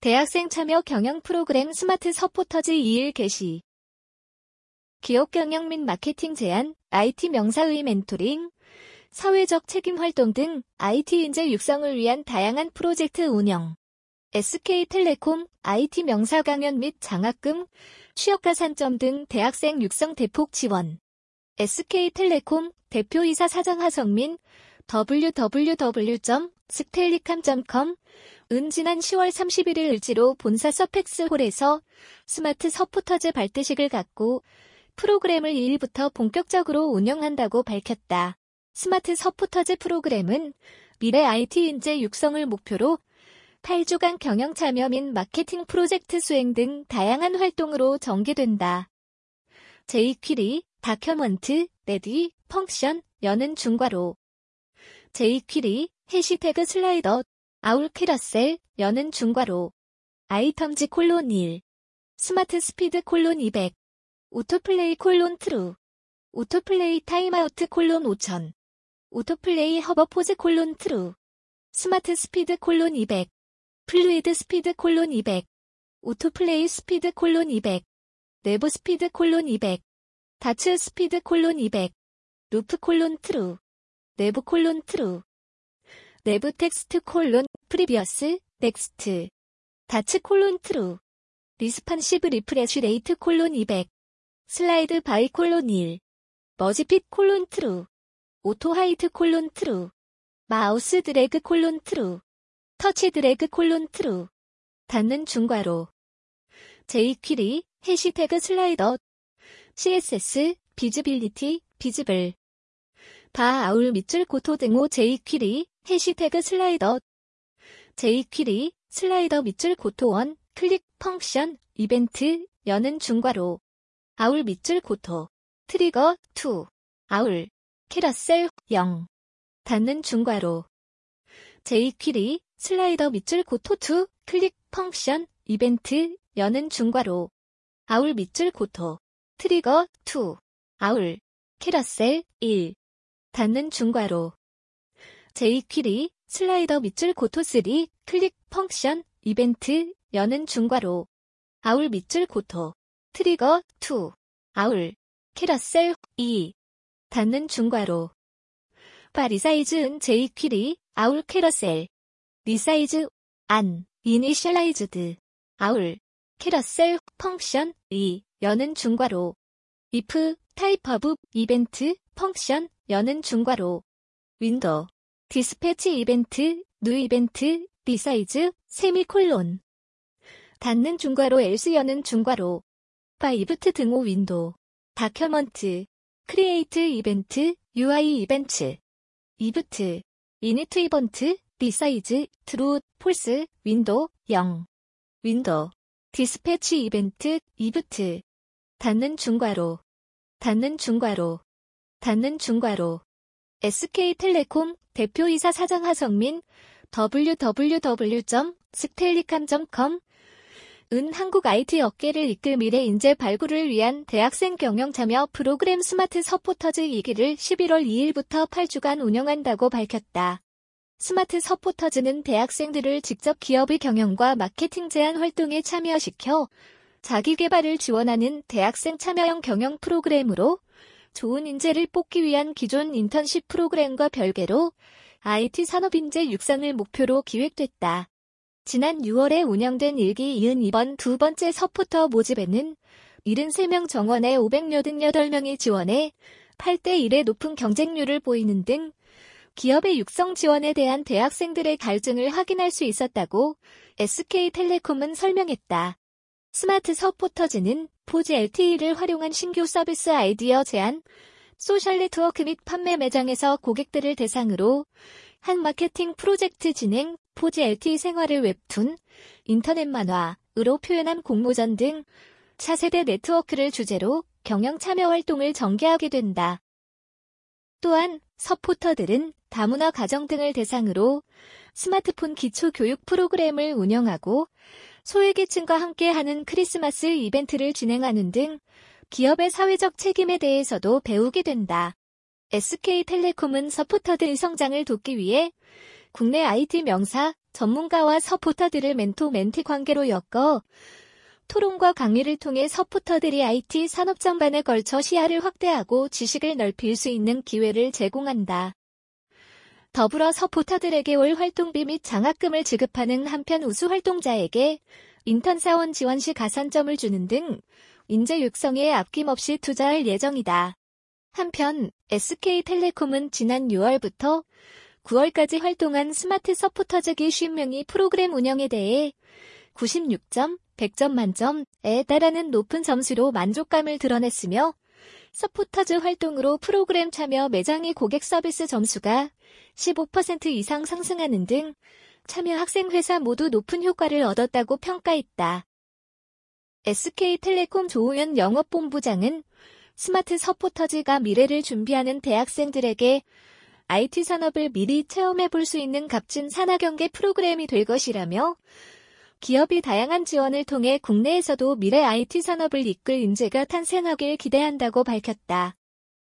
대학생 참여 경영 프로그램 스마트 서포터즈 2일 게시. 기업 경영 및 마케팅 제안, IT 명사의 멘토링, 사회적 책임 활동 등 IT 인재 육성을 위한 다양한 프로젝트 운영. SK텔레콤, IT 명사 강연 및 장학금, 취업 가산점 등 대학생 육성 대폭 지원. SK텔레콤 대표이사 사장 하성민, www.stellicam.com 지난 10월 31일 을지로 본사 서펙스홀에서 스마트 서포터즈 발대식을 갖고 프로그램을 2일부터 본격적으로 운영한다고 밝혔다. 스마트 서포터즈 프로그램은 미래 IT 인재 육성을 목표로 8주간 경영 참여 및 마케팅 프로젝트 수행 등 다양한 활동으로 전개된다. jQuery, 다큐먼트, 레디, 펑션, 여는 중괄호. jQuery, 해시태그 슬라이더, 아울 캐러셀, 여는 중괄호. 아이텀즈 콜론 1. 스마트 스피드 콜론 200. 오토플레이 콜론 트루. 오토플레이 타임아우트 콜론 5000. 오토플레이 허버포즈 콜론 트루. 스마트 스피드 콜론 200. 플루이드 스피드 콜론 200. 오토플레이 스피드 콜론 200. 내부 스피드 콜론 200. 다츠 스피드 콜론 200. 루프 콜론 트루. 내부 콜론 트루. 내부 텍스트 콜론 프리비어스 넥스트. 다츠 콜론 트루. 리스판시브 리프레쉬 레이트 콜론 200. 슬라이드 바이 콜론 1. 머지핏 콜론 트루. 오토 하이트 콜론 트루. 마우스 드래그 콜론 트루. 터치 드래그 콜론 트루. 닫는 중괄호. jQuery, 해시태그 슬라이더. CSS, 비즈빌리티, 비즈블. 바 아울 밑줄 고토 등호 jQuery, 해시태그 슬라이더. jQuery, 슬라이더 밑줄 고토 1, 클릭, 펑션, 이벤트, 여는 중괄호. 아울 밑줄 고토. 트리거, 2. 아울. 캐러셀, 0. 닫는 중괄호. jQuery, 슬라이더 밑줄 고토 2, 클릭, 펑션, 이벤트, 여는 중괄호. 아울 밑줄 고토. 트리거, 2. 아울. 캐러셀, 1. 닫는 중괄호. jQuery, 슬라이더 밑줄 고토 3, 클릭, 펑션, 이벤트, 여는 중괄호. 아울 밑줄 고토. 트리거, 2. 아울. 캐러셀, 2. 닫는 중괄호. 바 리사이즈은 jQuery, 아울 캐러셀. 리사이즈, 안, 이니셜라이즈드. 아울. 캐러셀, 펑션, 2. 여는 중괄호. if, 타입 오브, 이벤트, 펑션, 여는 중괄호. 윈도우. 디스패치 이벤트, 뉴 이벤트, 리사이즈, 세미콜론. 닫는 중괄호 else 여는 중괄호. 바 이브트 등호 윈도우. 다큐먼트. 크리에이트 이벤트, UI 이벤트. 이브트. 이니트 이벤트, 리사이즈, 트루, 폴스, 윈도우, 0. 윈도우. 디스패치 이벤트, 이브트. 닫는 중괄호. 닫는 중괄호. 닫는 중괄호. SK텔레콤 대표이사 사장 하성민, www.stellicam.com 한국 IT 업계를 이끌 미래 인재 발굴을 위한 대학생 경영 참여 프로그램 스마트 서포터즈 2기를 11월 2일부터 8주간 운영한다고 밝혔다. 스마트 서포터즈는 대학생들을 직접 기업의 경영과 마케팅 제안 활동에 참여시켜 자기 개발을 지원하는 대학생 참여형 경영 프로그램으로 좋은 인재를 뽑기 위한 기존 인턴십 프로그램과 별개로 IT 산업인재 육성을 목표로 기획됐다. 지난 6월에 운영된 1기 72번 두 번째 서포터 모집에는 73명 정원에 588명이 지원해 8대1의 높은 경쟁률을 보이는 등 기업의 육성 지원에 대한 대학생들의 갈증을 확인할 수 있었다고 SK텔레콤은 설명했다. 스마트 서포터즈는 포즈 LTE를 활용한 신규 서비스 아이디어 제안, 소셜 네트워크 및 판매 매장에서 고객들을 대상으로 한 마케팅 프로젝트 진행, 포즈 LTE 생활을 웹툰, 인터넷 만화으로 표현한 공모전 등 차세대 네트워크를 주제로 경영 참여 활동을 전개하게 된다. 또한 서포터들은 다문화 가정 등을 대상으로 스마트폰 기초 교육 프로그램을 운영하고 소외계층과 함께하는 크리스마스 이벤트를 진행하는 등 기업의 사회적 책임에 대해서도 배우게 된다. SK텔레콤은 서포터들의 성장을 돕기 위해 국내 IT 명사, 전문가와 서포터들을 멘토-멘티 관계로 엮어 토론과 강의를 통해 서포터들이 IT 산업 전반에 걸쳐 시야를 확대하고 지식을 넓힐 수 있는 기회를 제공한다. 더불어 서포터들에게 올 활동비 및 장학금을 지급하는 한편 우수 활동자에게 인턴 사원 지원 시 가산점을 주는 등 인재 육성에 아낌없이 투자할 예정이다. 한편 SK텔레콤은 지난 6월부터 9월까지 활동한 스마트 서포터즈기 50명이 프로그램 운영에 대해 96점, 100점 만점에 달하는 높은 점수로 만족감을 드러냈으며 서포터즈 활동으로 프로그램 참여 매장의 고객 서비스 점수가 15% 이상 상승하는 등 참여 학생 회사 모두 높은 효과를 얻었다고 평가했다. SK텔레콤 조우현 영업본부장은 스마트 서포터즈가 미래를 준비하는 대학생들에게 IT 산업을 미리 체험해 볼 수 있는 값진 산학연계 프로그램이 될 것이라며 기업이 다양한 지원을 통해 국내에서도 미래 IT 산업을 이끌 인재가 탄생하길 기대한다고 밝혔다.